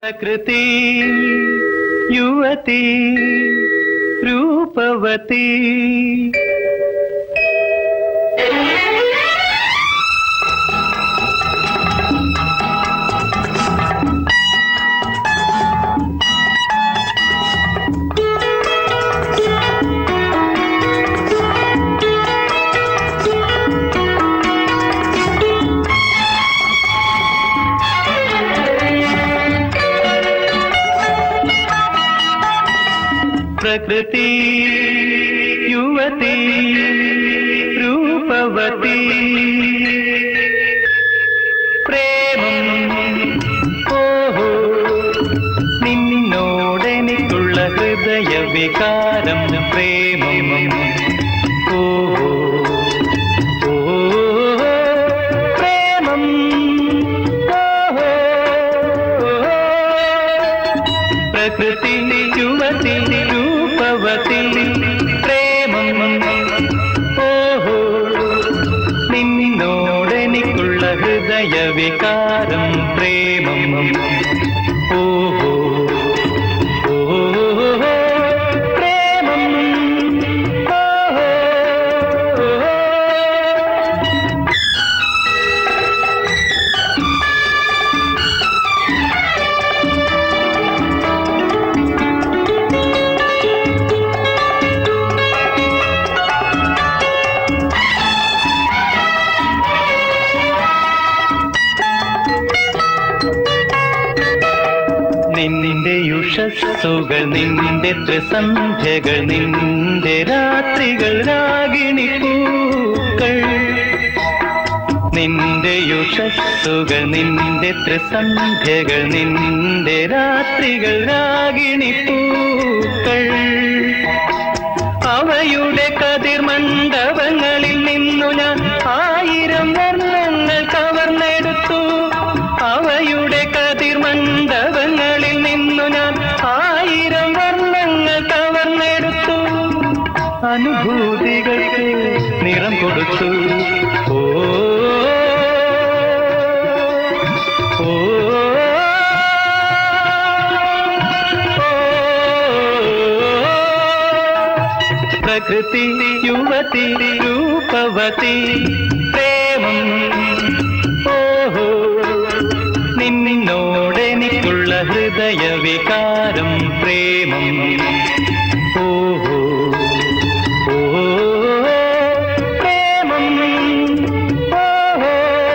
प्रकृति युवती रूपवती प्रकृति युवती रूपवती प्रेमം ഓഹോ നിന്നോടെനിക്കുള്ള ഹൃദയ വികാരം പ്രേമം ഓഹോ പ്രേമം ഓഹോ പ്രകൃതി യുവതി പ്രേമം ഓഹോ നിന്നോടെനിക്കുള്ള ഹൃദയ വികാരം പ്രേമം ഓഹോ പ്രേമം ഓഹോ നിന്റെ യുഷസ്സുകൾ നിന്റെ ത്രിസന്ധ്യകൾ നിന്റെ രാത്രികൾ രാഗിണി പൂക്കൾ നിന്റെ യുഷസ്സുകൾ നിന്റെ ത്രിസന്ധ്യകൾ നിന്റെ രാത്രികൾ രാഗിണി പൂക്കൾ അവയുടെ കതിർമണ്ഡപങ്ങളിൽ നിന്നു ഞാൻ 1000 വർണ്ണങ്ങൾ കവർന്നെടുത്തു അവയുടെ കതിർമണ്ഡപങ്ങളിൽ നിന്നു ഞാൻ 1000 വർണ്ണങ്ങൾ കവർന്നെടുത്തു അനുഭൂതികൾക്ക് നിറം കൊടുത്തു ഓ ഓ പ്രകൃതി യുവതി രൂപവതി പ്രേമം ഓഹോ നിന്നോടെനിക്കുള്ള ഹൃദയ വികാരം പ്രേമം ഓഹോ പ്രേമം ഓഹോ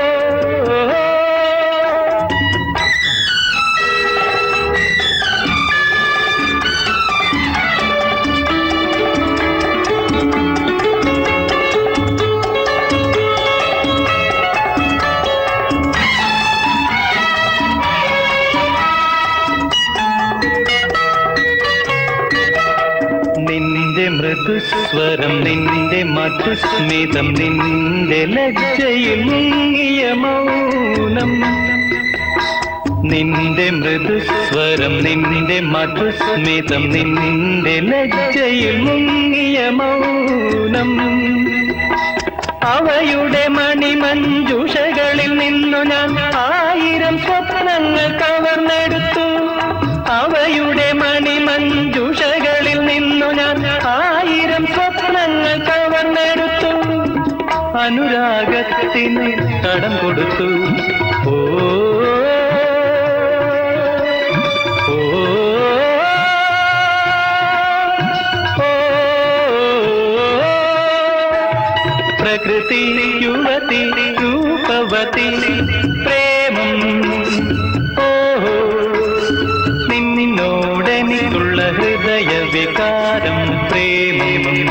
നിന്റെ മൃദുസ്വരം നിന്റെ മധുസ്മിതം നിന്റെ ലജ്ജയിൽ മുങ്ങിയ മൗനം നിന്റെ മൃദുസ്വരം നിന്റെ മധുസ്മിതം നിന്റെ ലജ്ജയിൽ മുങ്ങിയ മൗനം അവയുടെ മണിമഞ്ജുഷകളിൽ നിന്നു ഞാൻ 1000 സ്വപ്നങ്ങൾ കവർന്നെടുത്തു അവയുടെ മണിമഞ്ജുഷകളിൽ നിന്നു ഞാൻ 1000 സ്വപ്നങ്ങൾ കവർന്നെടുത്തു അനുരാഗത്തിന് തടം കൊടുത്തു ഓ പ്രകൃതി യുവതി രൂപവതി പ്രേമം ഓഹോ നിന്നോടെനിക്കുള്ള ഹൃദയ വികാരം പ്രേമം